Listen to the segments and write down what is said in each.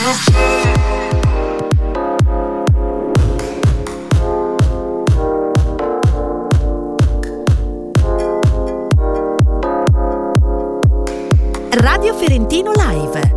Radio Fiorentino Live.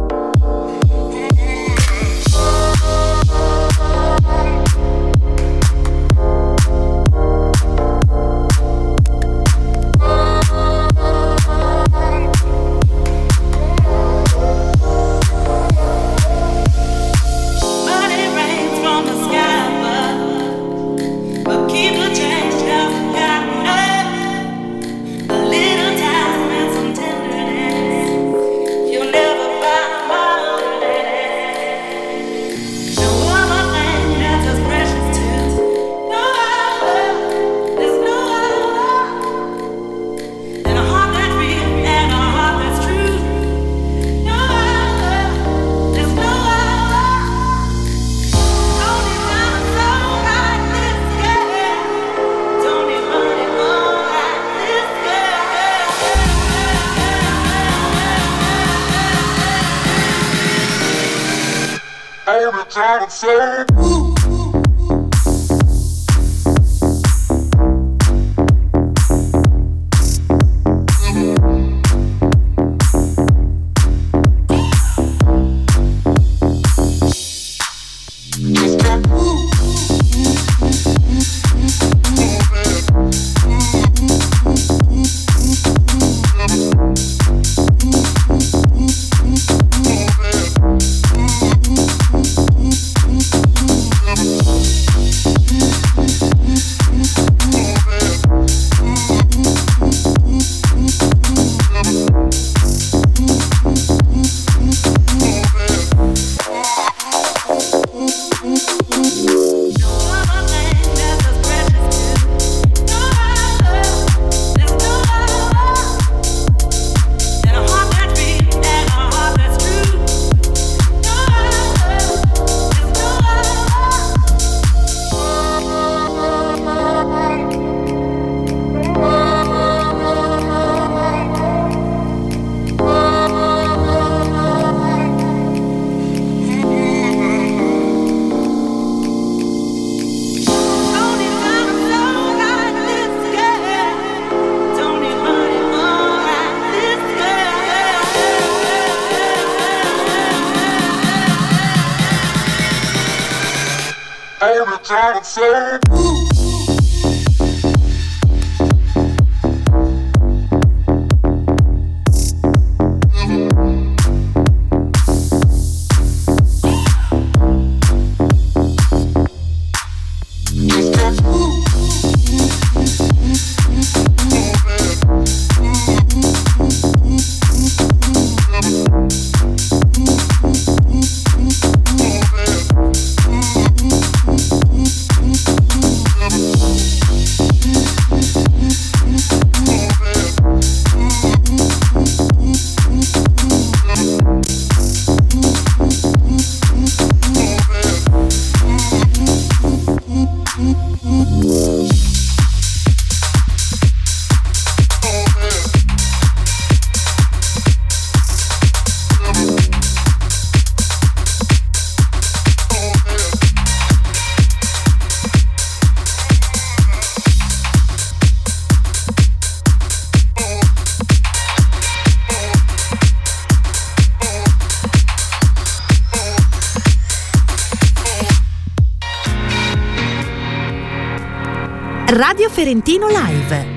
Radio Fiorentino Live.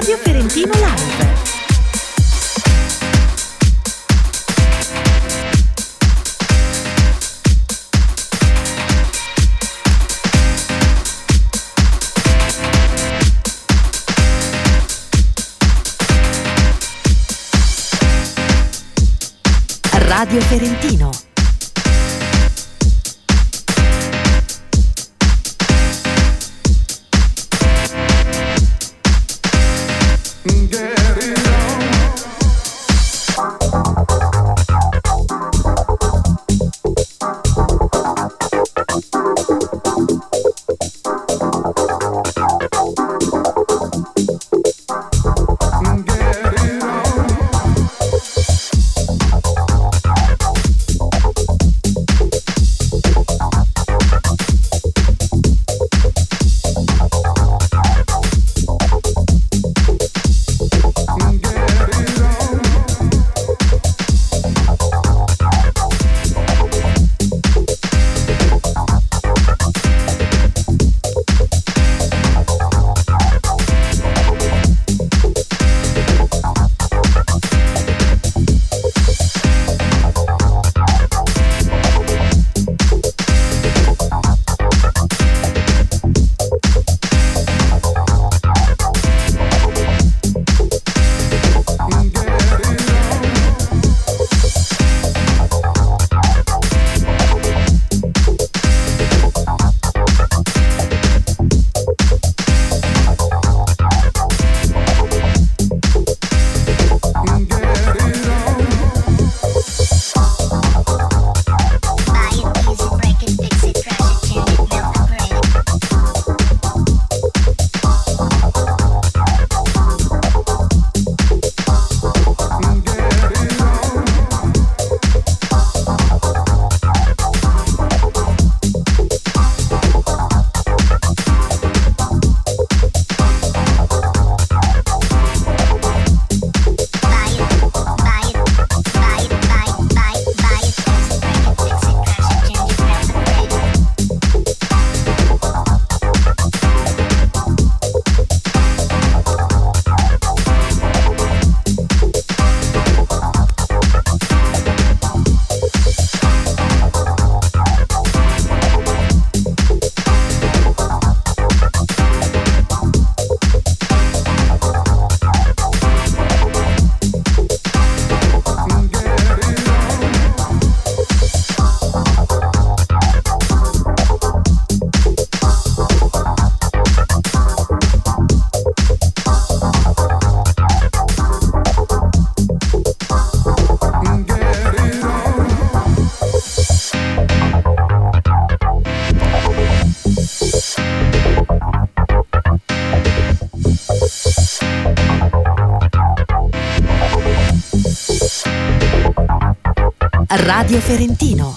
Radio Ferentino Live. Radio Ferentino. Radio Ferentino.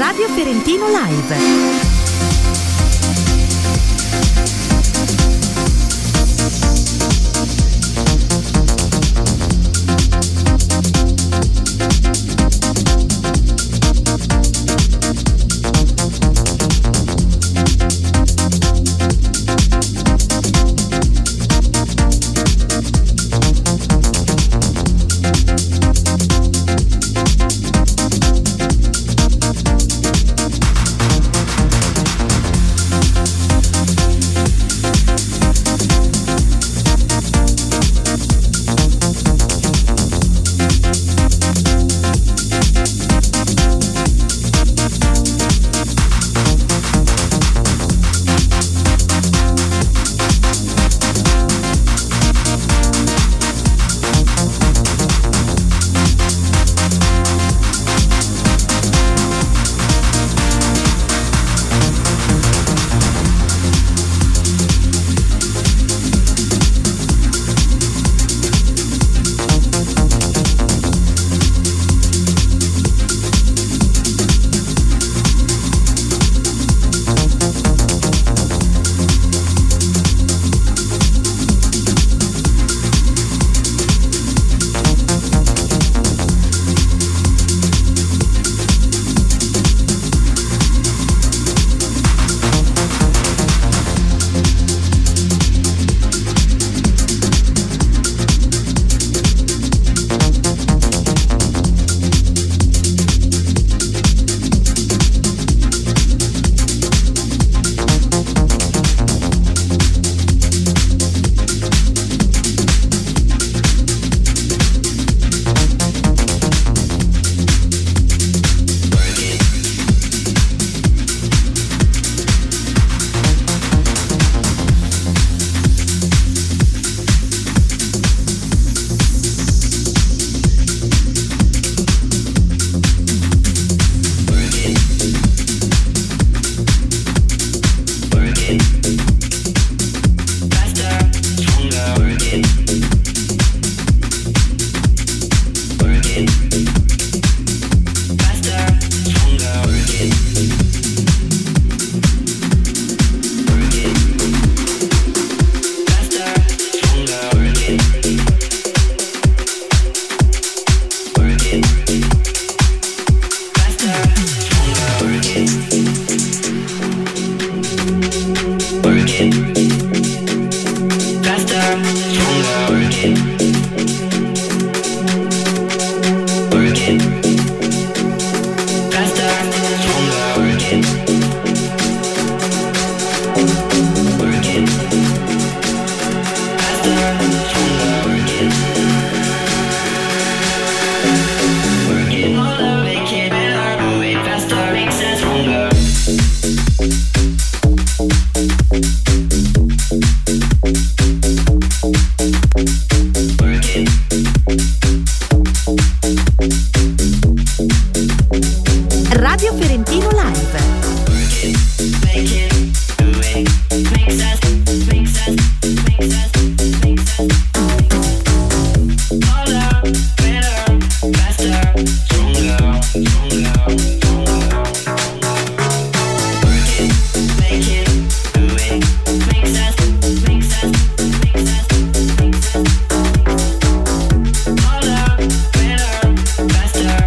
Radio Ferentino Live.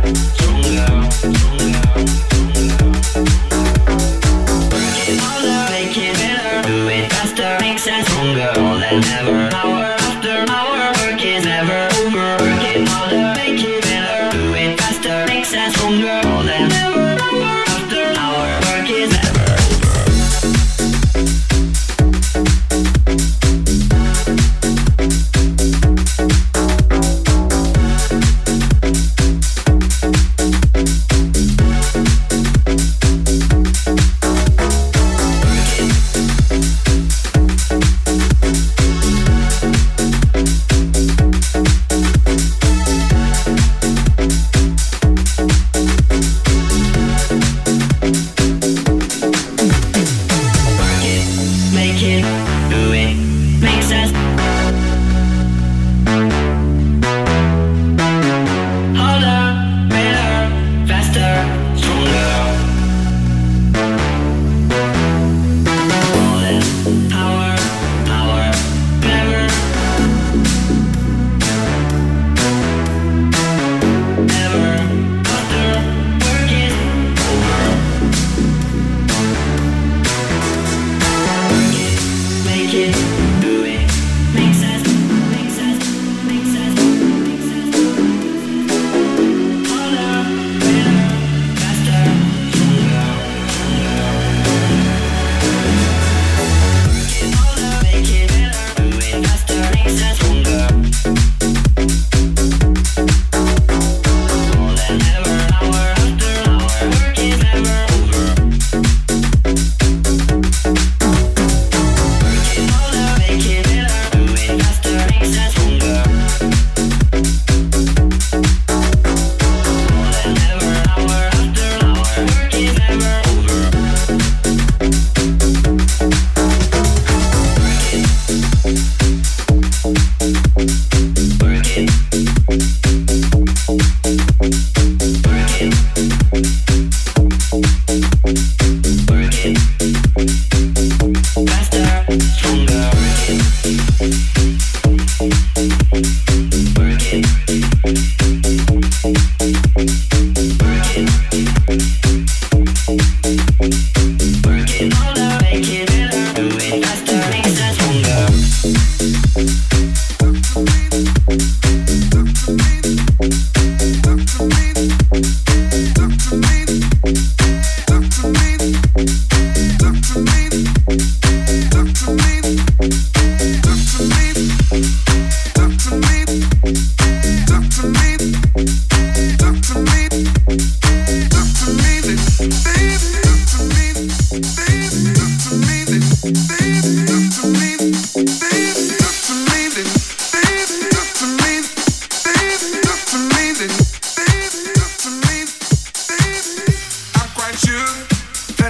All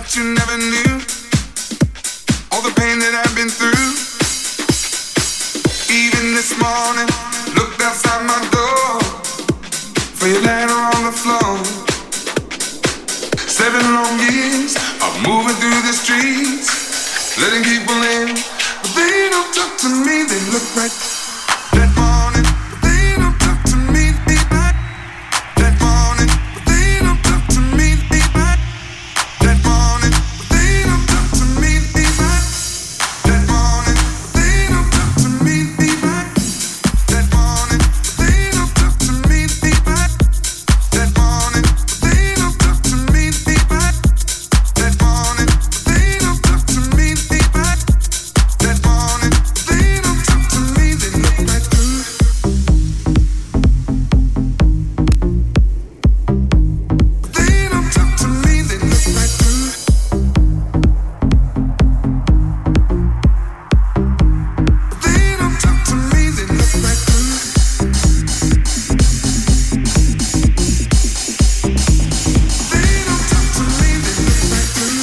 you never knew all the pain that I've been through. Even this morning, looked outside my door for your letter on the floor. 7 long years of moving through the streets, letting people in, but they don't talk to me. They look right that morning, but they don't talk to me. That morning, but they don't talk to me. That morning, but they don't talk to me. That morning, but they don't talk to me. That morning, but they don't talk to me. That morning, but they don't talk to me. That morning, but they don't talk to me. That morning, but they don't talk to me. They look right through. They don't talk to me. They look right through. They don't talk to me. They look right through. They don't talk to me. They look right through.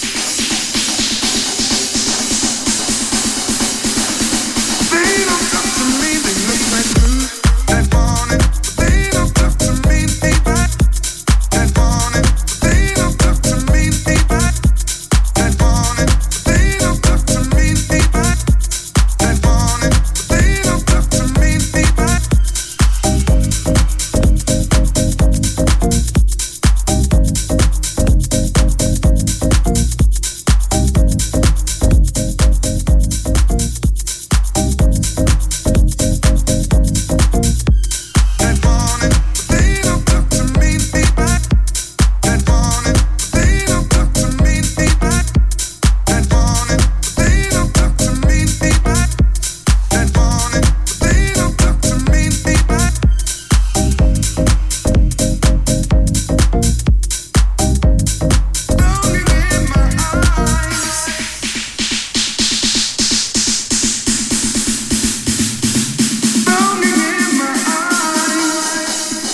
They don't talk to me. They look right through. That morning, but they don't talk to me. That morning, but they don't talk to me. That morning, but they don't talk to me. That morning, but they don't talk to me. That morning, but they don't talk to me. That morning, but they don't talk to me. That morning, but they don't talk to me. That morning, but they don't talk to me. Rolling in my eyes. Rolling in my eyes.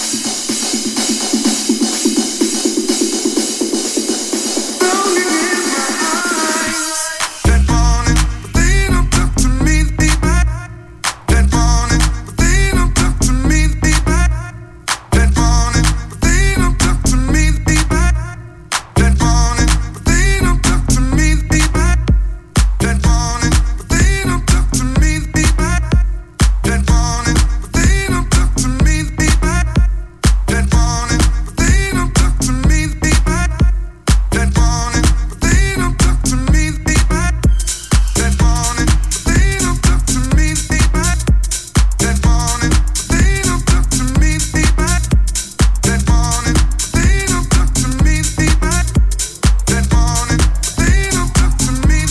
Rolling in my eyes. That morning, but they don't talk to me. That morning, but they don't talk to me. That morning, but they don't talk to me. That morning, but they don't talk to me. That morning, but they don't talk to me. That morning, but they don't talk to me. That morning, but they don't talk to me. That morning, but they don't talk to me. That morning, but they don't talk to me. That morning, but they don't talk to me. That morning, but they don't talk to me. That morning, but they don't talk to me.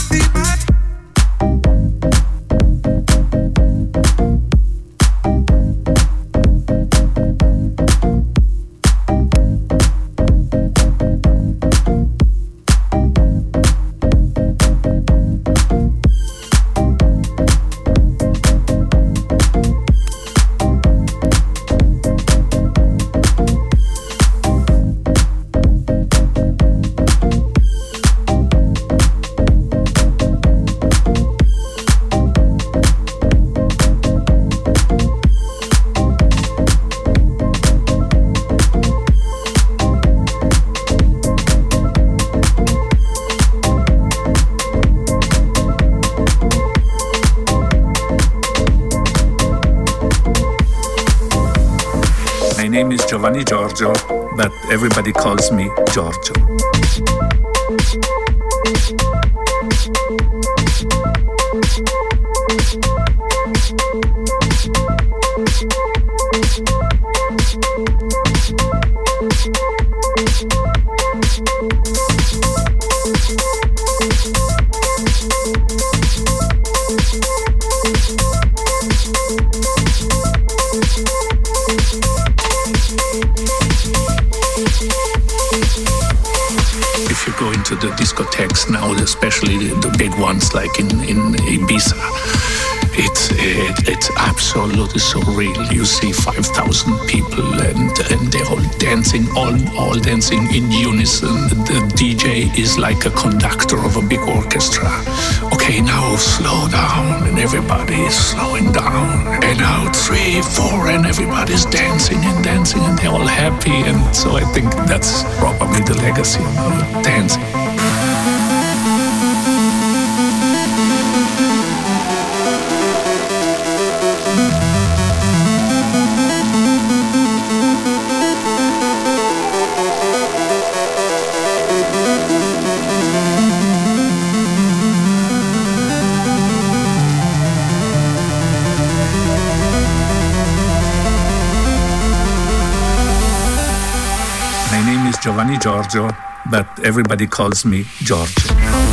My name is Giovanni Giorgio, but everybody calls me Giorgio. If you go into the discotheques now, especially the big ones like in Ibiza, It's absolutely surreal. You see 5,000 people and they're all dancing, all dancing in unison. The DJ is like a conductor of a big orchestra. Okay, now slow down, and everybody is slowing down. And now 3, 4, and everybody's dancing and dancing, and they're all happy. And so I think that's probably the legacy of dancing. Giovanni Giorgio, but everybody calls me Giorgio.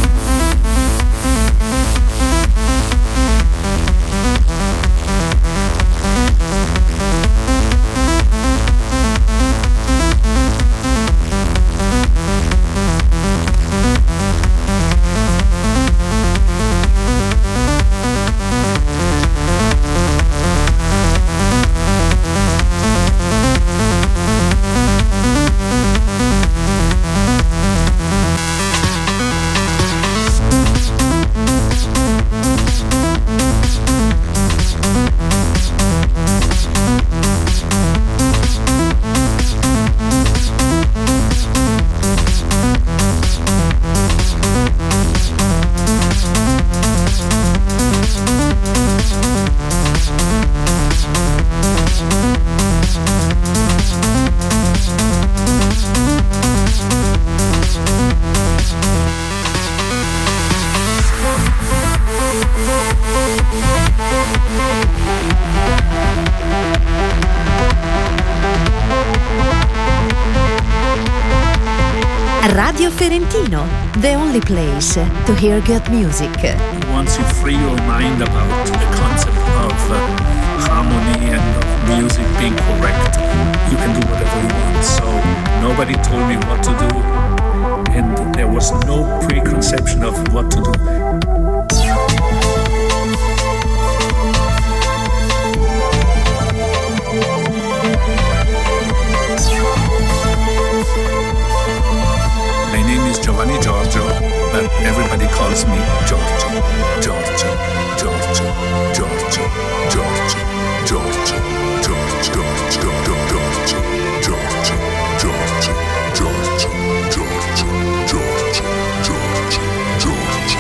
Radio Ferentino, the only place to hear good music. Once you free your mind about the concept of harmony and of music being correct, you can do whatever you want. So nobody told me what to do, and there was no preconception of what to do. My name is Giovanni Giorgio, but everybody calls me Giorgio. Giorgio, Giorgio, Giorgio, Giorgio, Giorgio, Giorgio, Giorgio, Giorgio, Giorgio, Giorgio, Giorgio, Giorgio, Giorgio, Giorgio,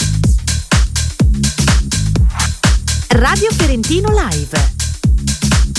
Radio Ferentino Live.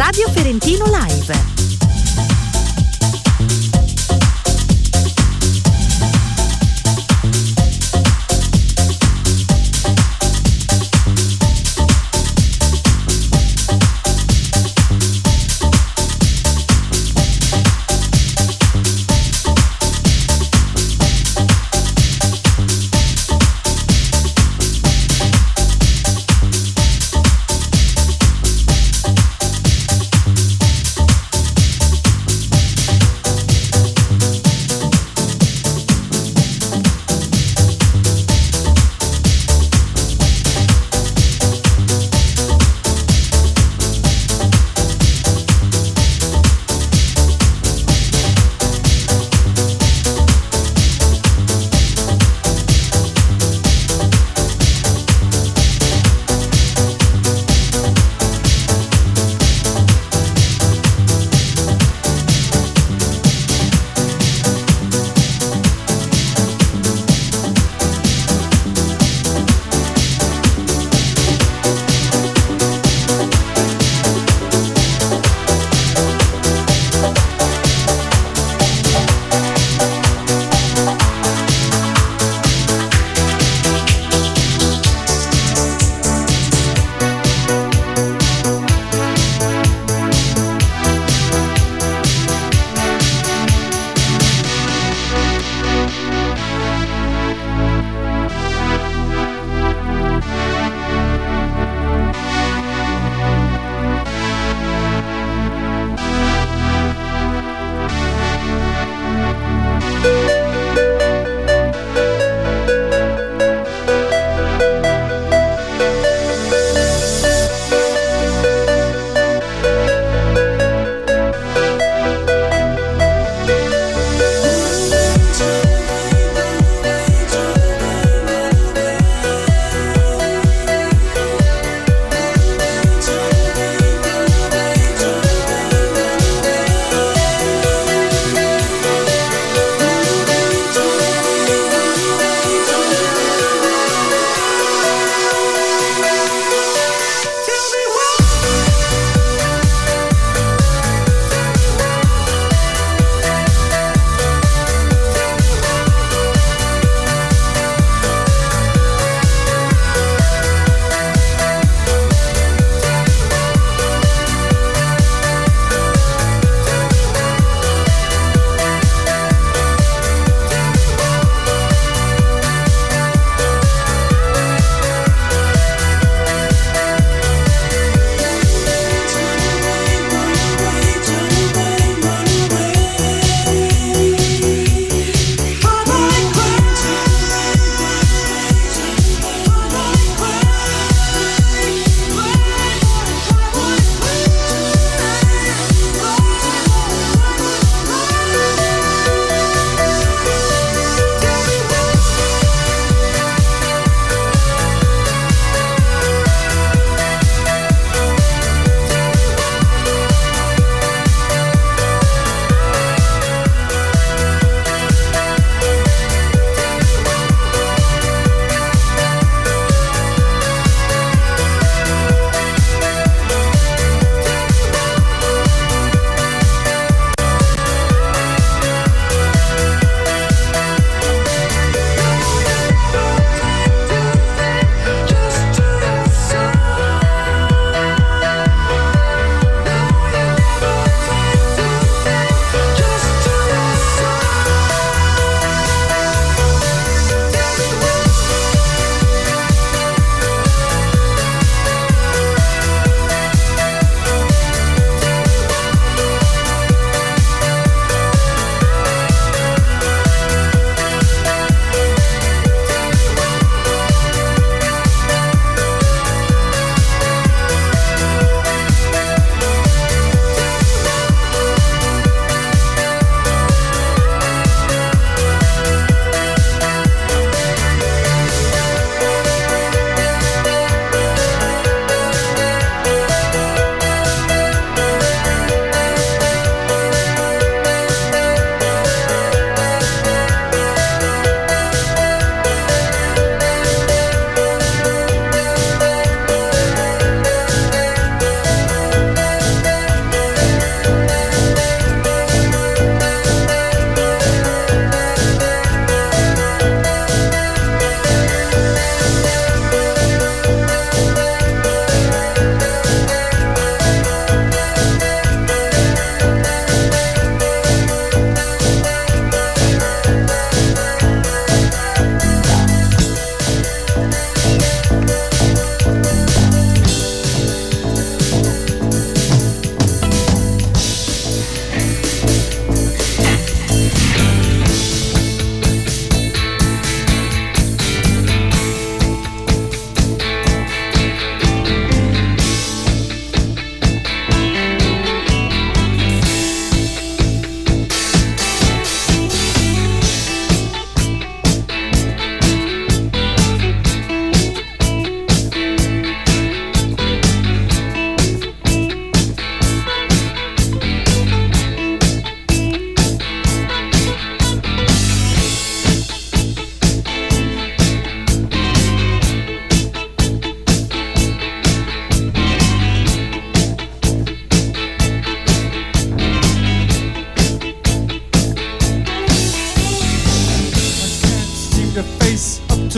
Radio Ferentino Live.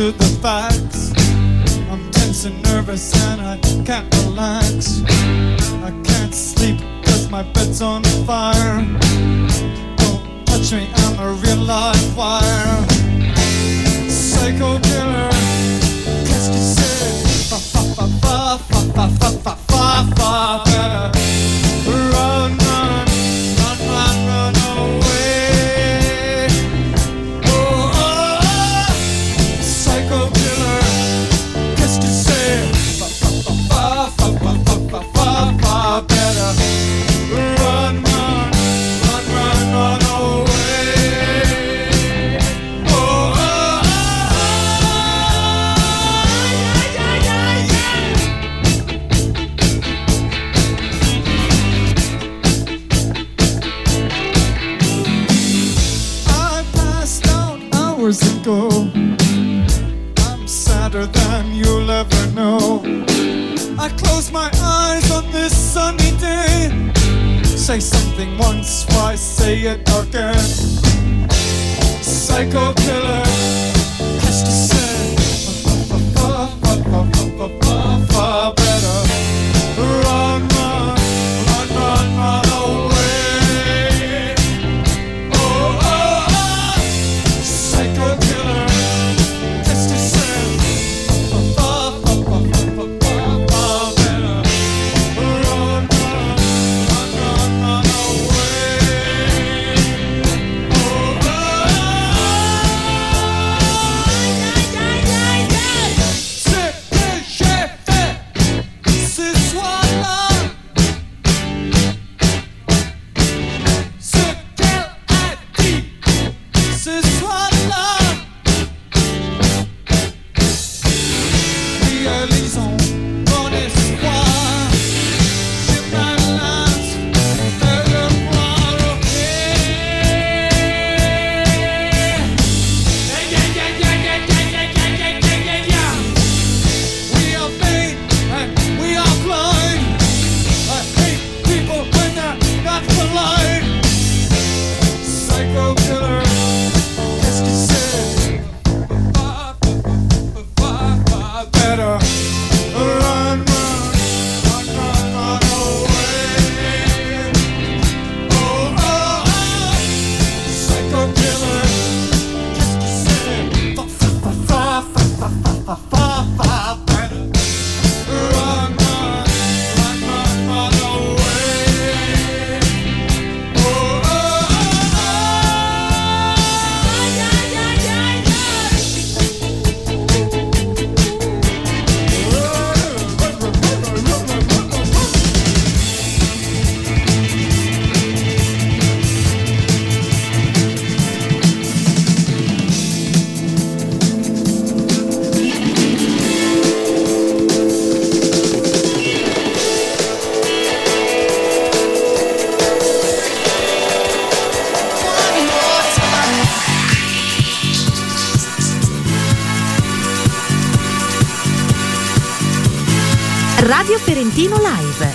to the facts. I'm tense and nervous and I can't relax. I can't sleep cause my bed's on fire. Don't touch me, I'm a real live wire. Psycho killer, qu'est-ce que c'est? Fa fa fa fa fa fa fa fa fa. Better run, run, run, run, run away. Oh, oh, oh. Psycho killer, qu'est-ce que c'est? Fa fa fa fa fa fa fa fa fa. Better run, run, run, run, run away. Oh, oh, oh. I passed out hours ago. I'm sadder than you'll ever know. I close my eyes on this sunny day. Say something once, why say it again? Psycho killer, qu'est-ce que c'est? Fa fa fa fa fa fa. Better run, run, run, run, run away. Oh, oh, oh. Psycho killer, qu'est-ce que c'est? Fa fa fa fa fa fa fa. Better run, run, run, run, run away. Oh, oh, ce que j'ai fait ce soir-là, ce qu'elle a dit ce soir-là, réalisons mon espoir. J'ai ma lance de le voir, ok. We are vain and we are blind. I hate people when they're not polite. Psycho killer, qu'est-ce que c'est? Better run, run, run, run, run away. Oh, oh, oh. Psycho killer, qu'est-ce que c'est? Fa fa fa fa fa fa fa fa. Better run, run, run, run, run away. Oh, oh, Radio Ferentino Live.